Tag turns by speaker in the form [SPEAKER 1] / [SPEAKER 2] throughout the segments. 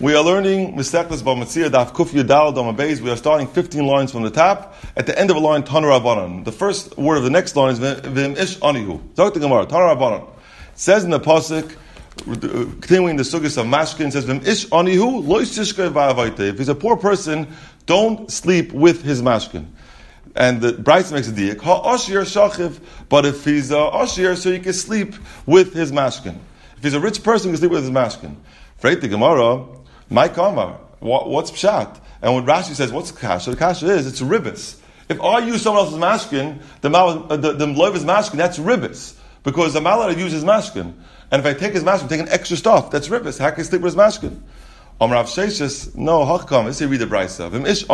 [SPEAKER 1] We are learning Mesechtes Bamatzia Daf Kuf Yudal Dama Beis. We are starting 15 lines from the top. At the end of a line, Tanu Rabbanan. The first word of the next line is V'im Ish Anihu. Talk to Gemara. Tanu Rabbanan. It says in the pasuk, continuing the sugis of Mashkin, says V'im Ish Anihu Lo Yishishkei Va'avaita. If he's a poor person, don't sleep with his Mashkin. And the Bryce makes a diak. Ha-ashir shachiv. But if he's a ashir, so you can sleep with his mashkin. If he's a rich person, you can sleep with his mashkin. Freit the Gemara, my kamar. What's pshat? And when Rashi says, what's kasha? The kasha is, it's ribbis. If I use someone else's mashkin, the loiv is mashkin, that's ribbis. Because I'm allowed to use his mashkin. And if I take his mashkin, take an extra stuff, that's ribbis. How can I sleep with his mashkin? Rav Sheshes, no, hakam. Let's say read the brayso.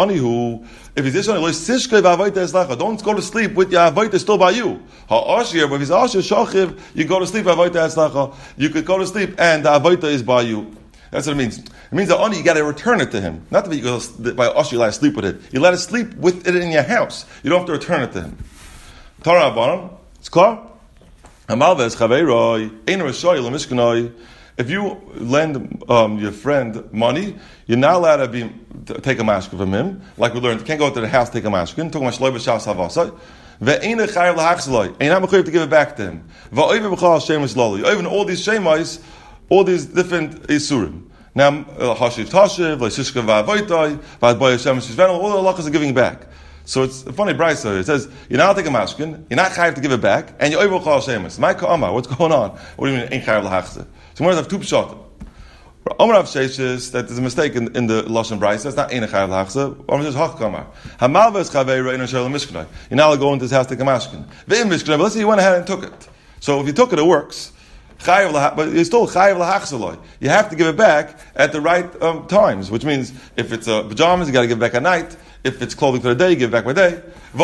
[SPEAKER 1] If he's ishani, don't go to sleep with your avodah still by you. Ha'ashir, but if he's ashir shachiv, you go to sleep avodah eslacha. You could go to sleep and the avodah is by you. That's what it means. It means that you got to return it to him. Not that you go by ashir, you let it sleep with it. You let it sleep with it in your house. You don't have to return it to him. Torah Rabbanan, it's clear. Hamalves chaveiroi ein rashoy lemishkanoi. If you lend your friend money, you're not allowed to take a mashkin from him. Like we learned, you can't go to the house take a mashkin. Talking about shloy b'shas havasai. Ve'ena chayav lahachzloi. And you're not mechuyev to give it back to him. Va'oiv b'chal shemus loli. Even all these shemais, all these different isurim. Now, hashiv tashiv, leishishka va'avoitoi, va'adboy shemus shishvenu, all the halachas are giving back. So it's a funny brayso. It says, you're not allowed to take a mashkin, you're not chayav to give it back, and you're oiv b'chal shemus. My ka'amah, what's going on? What do you mean, ein chayav lahachzloi? So we have two pshatim. Omer Rav Sheshes that there's a mistake in the lashon brayso. That's not ein chayav lahachzloi. Omer says hachkamar. Hamalves chaveira ein shel mishkanai. You're not allowed to go into his house to take a mashkin. Ve'im mishkanai. But let's say you went ahead and took it. So if you took it, it works. But you're still chayav lahachzloi. You have to give it back at the right times. Which means if it's pajamas, you got to give it back at night. If it's clothing for the day, you give it back by day. And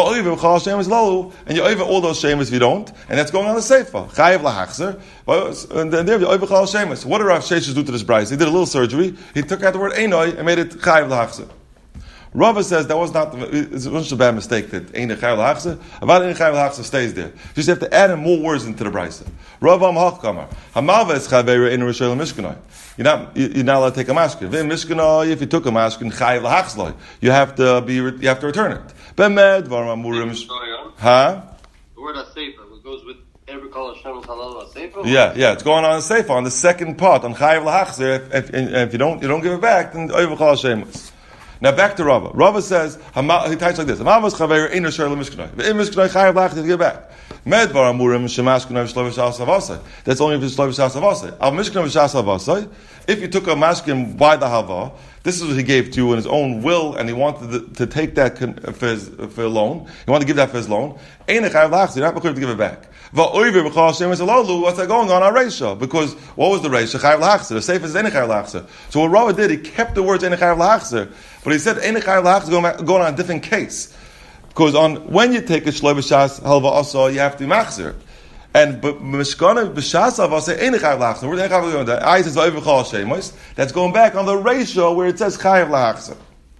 [SPEAKER 1] you over all those shemus if you don't, and that's going on the sefer. Chayav lahachzer. And then there you over chal shemus. What did Rav Sheshes do to this brayso? He did a little surgery. He took out the word einoi and made it chayav lahachzer. Rava says that wasn't a bad mistake that einoi chayav lahachzer. About einoi chayav lahachzer stays there. You just have to add in more words into the brayso. Rava amhachkamar hamalves chaveira einoi rishayel mishkanai. You're not allowed to take a mashkin. If you took a mashkin, chayav lahachzloi. You have to return it. Bemed varam amurim. Huh?
[SPEAKER 2] The word asefa, it goes with every call of Shem halal asefa.
[SPEAKER 1] Yeah, it's going on asefa on the second part on chayav lahachzer. If you don't give it back, then over call shemus. Now back to Rava. Rava says he types like this: Hamalvas chaver ein asher lemishkanai. Ve'im mishkanai chayav lahachzer to give it back. Med varam amurim shemashkanai v'shlovish shas havasai. That's only if it's shlovish shas havasai. Al mishkanai v'shas havasai. If you took a mashkin by the hava, this is what he gave to you in his own will, and he wanted to take that for a loan. He wanted to give that for his loan. You're not going to give it back. What's that going on our reisha? Because what was the reisha? Chayav lahachzer. The sefer is chayav lahachzer. So what Rava did, he kept the words chayav lahachzer, but he said chayav lahachzer going on a different case. Because when you take a shloy b'shas halva asa, you have to machzer. And mishkana b'shas avasei ein chayav lahachzer. Where the chayav lahachzer? I says va'oiv b'chal shemos. That's going back on the ratio where it says chayav lahachzer.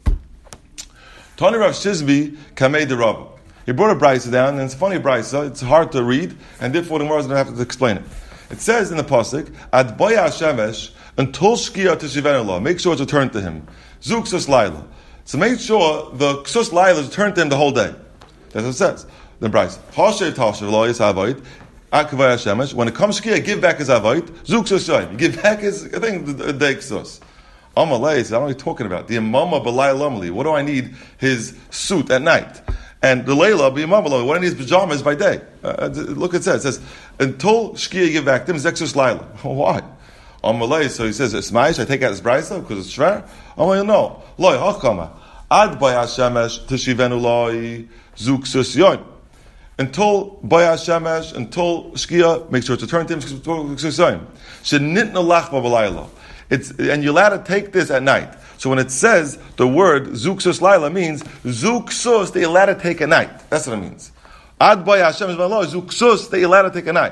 [SPEAKER 1] Tani Rav Shizbi kamei de Rava. He brought a brayso down, and it's a funny brayso. It's hard to read, and therefore the Gemara is going to have to explain it. It says in the pasuk, "Ad boya shemesh until shkia teshivenu lo." Make sure it's returned to him. Zuk sus laila. So make sure the sus laila is returned to him the whole day. That's what it says. The brayso. Hasher tasher lo is avoid. Akvaya shemesh. When it comes shkia, give back his avoid. Zuk sus yoyim. You give back his the day sus. Amalei says, I don't know what you're talking about. The imama b'lay lomali. What do I need his suit at night? And the Layla be imamalo. What are his pajamas by day? Look, it says until shkia give back to him zexus Layla. Why? On Malay, so he says Ismaish. I take out his brayso because it's shver. I'm like, no. Loy hachkama ad by Hashemesh teshivenu loy zuksus yon. Until by Hashemesh, until shkia, make sure it's returned to him. Shenitna lachba b'layla. And you're allowed to take this at night. So when it says the word zuksus laila means zuksus that you're allowed to take a night. That's what it means. Ad by Hashem is zuksus that you're allowed to take a night.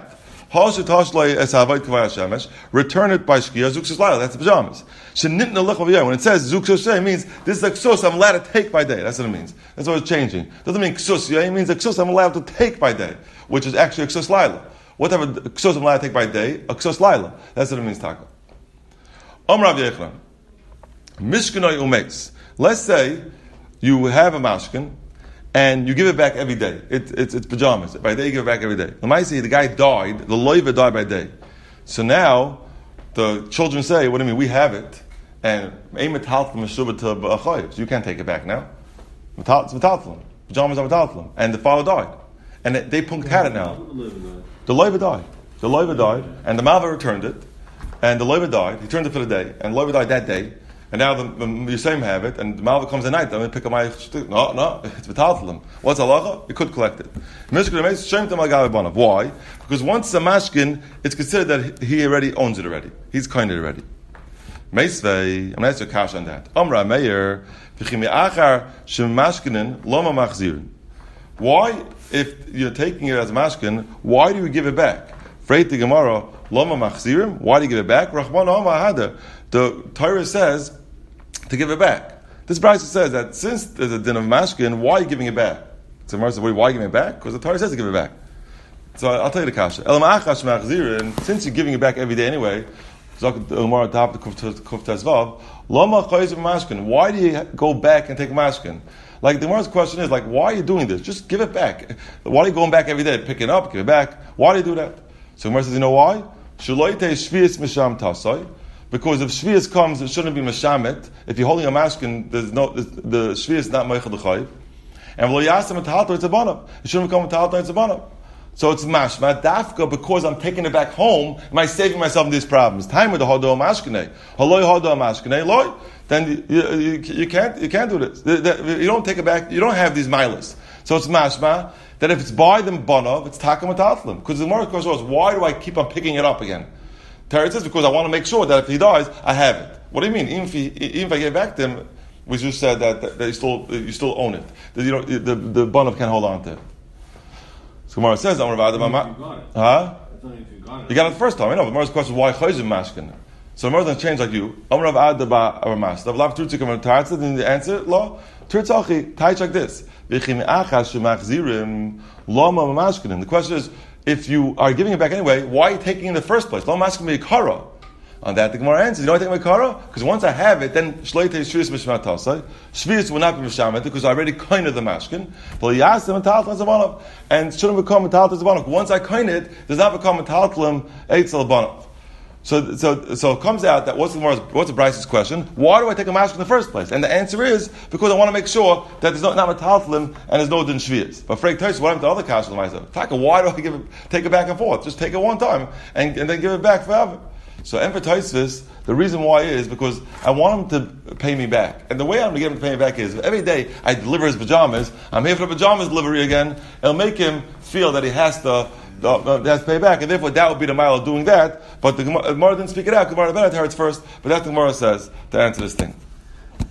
[SPEAKER 1] Return it by shkia zuksus laila. That's the pajamas. When it says zuksus it means this is a ksus I'm allowed to take by day. That's what it means. That's what it's changing. It doesn't mean ksus. It means a ksus I'm allowed to take by day, which is actually a ksus laila. What type of ksus I'm allowed to take by day? A ksus laila. That's what it means. Taka. Rav Yechon. Mishkanoi umeis. Let's say you have a mashkin and you give it back every day. It's pajamas. By day you give it back every day. The guy died, the loiva died by day. So now the children say, what do you mean? We have it. And so you can't take it back now. It's metaltalum. Pajamas are metaltalum. And the father died. And they punked had it now. The loiva died. The loiva died, and the malva returned it. And the loiva died. He turned it for the day, and the loiva died that day. And now the Yisayim have it, and the malva comes at night. I'm going to pick up my no, it's metaltalum. What's halacha? You could collect it. Why? Because once a mashkin, it's considered that he already owns it already. He's kind of already. Meisvei, I'm going to ask you a kash on that. Amra Meir, why, if you're taking it as a mashkin, why do you give it back? Freit the Gemara, loma machzirim. Why do you give it back? Rachman Hada. The Torah says to give it back. This Brisa says that since there's a din of mashkin, why are you giving it back? So Gemara says, why are you giving it back? Because the Torah says to give it back. So I'll tell you the kasha. And since you're giving it back every day anyway, why do you go back and take mashkin? Like the Gemara's question is, like, why are you doing this? Just give it back. Why are you going back every day? Pick it up, give it back. Why do you do that? So Gemara says, you know why? Because if Shvius comes, it shouldn't be Meshamet. If you're holding a mashkin, the Shvius is not Meichel D'Chayv. And V'lo Yasem Metalto Yitzabanav. It shouldn't become Metalto Yitzabanav. So it's mashma dafka because I'm taking it back home. Am I saving myself these problems? Time with the hodo mashkene, haloi hodo mashkene loy. Then you can't do this. You don't take it back. You don't have these milas. So it's mashma that if it's by them banov, it's takam atatlim. Because the more question was, why do I keep on picking it up again? Terry says because I want to make sure that if he dies, I have it. What do you mean? Even if I give back to him, we just said that you still own it. That the banov can hold on to it. So Gemara says, "Huh? You got it the first time. I know. But Gemara's question is why chayzim mashkin. So Gemara doesn't change like you. Amrav adaba our master. Lav turtzik of tarzad. And the answer, lo turtzachi taich like this. V'chim achas shemachzirim lama mashkin. The question is, if you are giving it back anyway, why are you taking it in the first place? Lo mashkin be kara. On that, the Gemara answers, you know why I take my kara? Because once I have it, then shleite shvius mishmat tasai. Shvius will not be mishamet because I already kind of the mashkin. But yasim metaltlim zavanov, and shouldn't become metaltlim zavanov. Once I kind it, does not become metaltlim eitzel banov. So it comes out that what's the Bryce's question? Why do I take a mashkin in the first place? And the answer is because I want to make sure that there's not metaltlim and there's no din shvius. But Freik Tosh, what happened to other kashal myself? Taka, why do I take it back and forth? Just take it one time and then give it back forever. So emphasize the reason why is because I want him to pay me back. And the way I'm going to get him to pay me back is every day I deliver his pajamas, I'm here for the pajamas delivery again, it'll make him feel that he has to pay back. And therefore that would be the mile of doing that. But the Gemara didn't speak it out. Gemara Benet heard it first, but that's the Gemara says to answer this thing.